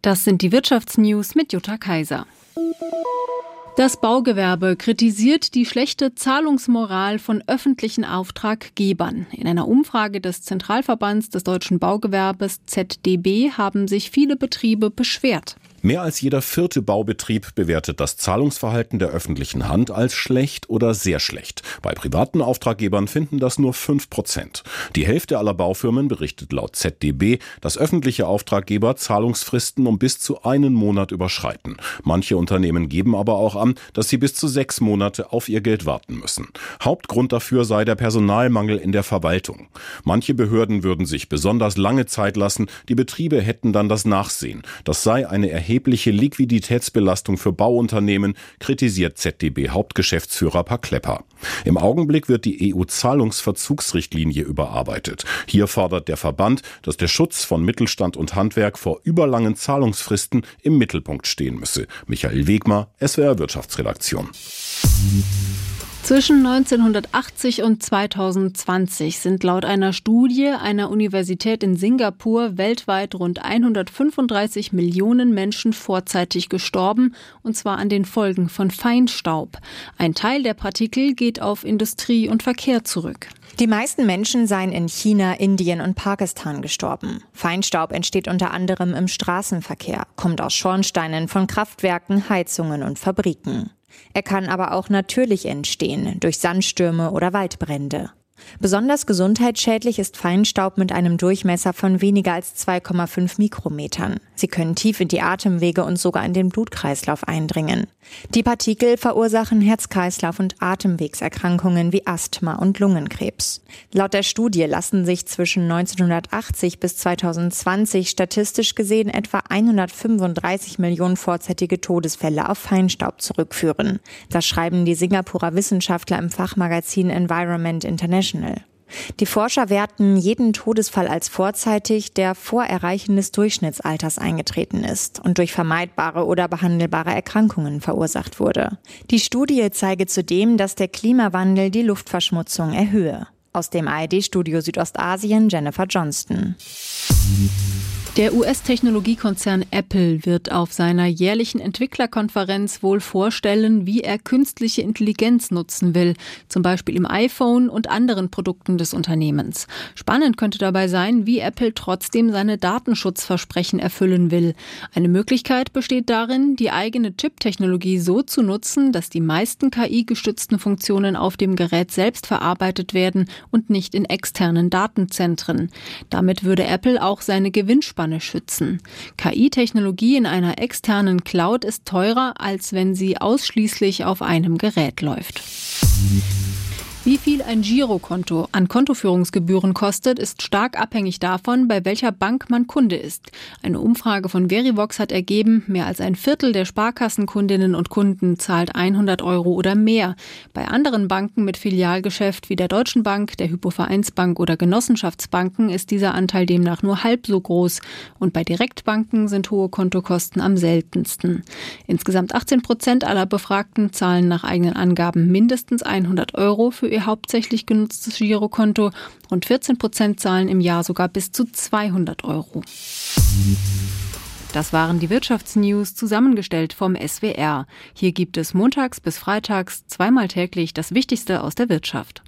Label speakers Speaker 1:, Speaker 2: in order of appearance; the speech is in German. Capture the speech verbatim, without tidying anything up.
Speaker 1: Das sind die Wirtschaftsnews mit Jutta Kaiser. Das Baugewerbe kritisiert die schlechte Zahlungsmoral von öffentlichen Auftraggebern. In einer Umfrage des Zentralverbands des deutschen Baugewerbes Z D B haben sich viele Betriebe beschwert.
Speaker 2: Mehr als jeder vierte Baubetrieb bewertet das Zahlungsverhalten der öffentlichen Hand als schlecht oder sehr schlecht. Bei privaten Auftraggebern finden das nur fünf Prozent. Die Hälfte aller Baufirmen berichtet laut Z D B, dass öffentliche Auftraggeber Zahlungsfristen um bis zu einen Monat überschreiten. Manche Unternehmen geben aber auch an, dass sie bis zu sechs Monate auf ihr Geld warten müssen. Hauptgrund dafür sei der Personalmangel in der Verwaltung. Manche Behörden würden sich besonders lange Zeit lassen, die Betriebe hätten dann das Nachsehen. Das sei eine erhebliche Liquiditätsbelastung für Bauunternehmen, kritisiert Z D B-Hauptgeschäftsführer Per Klepper. Im Augenblick wird die E U-Zahlungsverzugsrichtlinie überarbeitet. Hier fordert der Verband, dass der Schutz von Mittelstand und Handwerk vor überlangen Zahlungsfristen im Mittelpunkt stehen müsse. Michael Wegmar, S W R Wirtschaftsredaktion.
Speaker 1: Zwischen neunzehnhundertachtzig und zweitausendzwanzig sind laut einer Studie einer Universität in Singapur weltweit rund hundertfünfunddreißig Millionen Menschen vorzeitig gestorben, und zwar an den Folgen von Feinstaub. Ein Teil der Partikel geht auf Industrie und Verkehr zurück.
Speaker 3: Die meisten Menschen seien in China, Indien und Pakistan gestorben. Feinstaub entsteht unter anderem im Straßenverkehr, kommt aus Schornsteinen von Kraftwerken, Heizungen und Fabriken. Er kann aber auch natürlich entstehen, durch Sandstürme oder Waldbrände. Besonders gesundheitsschädlich ist Feinstaub mit einem Durchmesser von weniger als zwei Komma fünf Mikrometern. Sie können tief in die Atemwege und sogar in den Blutkreislauf eindringen. Die Partikel verursachen Herz-Kreislauf- und Atemwegserkrankungen wie Asthma und Lungenkrebs. Laut der Studie lassen sich zwischen neunzehnhundertachtzig bis zweitausendzwanzig statistisch gesehen etwa hundertfünfunddreißig Millionen vorzeitige Todesfälle auf Feinstaub zurückführen. Das schreiben die Singapurer Wissenschaftler im Fachmagazin Environment International. Die Forscher werten jeden Todesfall als vorzeitig, der vor Erreichen des Durchschnittsalters eingetreten ist und durch vermeidbare oder behandelbare Erkrankungen verursacht wurde. Die Studie zeige zudem, dass der Klimawandel die Luftverschmutzung erhöhe. Aus dem A R D-Studio Südostasien, Jennifer Johnston.
Speaker 1: Der U S-Technologiekonzern Apple wird auf seiner jährlichen Entwicklerkonferenz wohl vorstellen, wie er künstliche Intelligenz nutzen will, zum Beispiel im iPhone und anderen Produkten des Unternehmens. Spannend könnte dabei sein, wie Apple trotzdem seine Datenschutzversprechen erfüllen will. Eine Möglichkeit besteht darin, die eigene Chip-Technologie so zu nutzen, dass die meisten K I-gestützten Funktionen auf dem Gerät selbst verarbeitet werden und nicht in externen Datenzentren. Damit würde Apple auch seine Gewinnspanne schützen. K I-Technologie in einer externen Cloud ist teurer, als wenn sie ausschließlich auf einem Gerät läuft. Wie viel ein Girokonto an Kontoführungsgebühren kostet, ist stark abhängig davon, bei welcher Bank man Kunde ist. Eine Umfrage von Verivox hat ergeben, mehr als ein Viertel der Sparkassenkundinnen und Kunden zahlt hundert Euro oder mehr. Bei anderen Banken mit Filialgeschäft wie der Deutschen Bank, der Hypovereinsbank oder Genossenschaftsbanken ist dieser Anteil demnach nur halb so groß. Und bei Direktbanken sind hohe Kontokosten am seltensten. Insgesamt achtzehn Prozent aller Befragten zahlen nach eigenen Angaben mindestens hundert Euro für ihr hauptsächlich genutztes Girokonto. Rund vierzehn Prozent zahlen im Jahr sogar bis zu zweihundert Euro. Das waren die Wirtschaftsnews, zusammengestellt vom S W R. Hier gibt es montags bis freitags zweimal täglich das Wichtigste aus der Wirtschaft.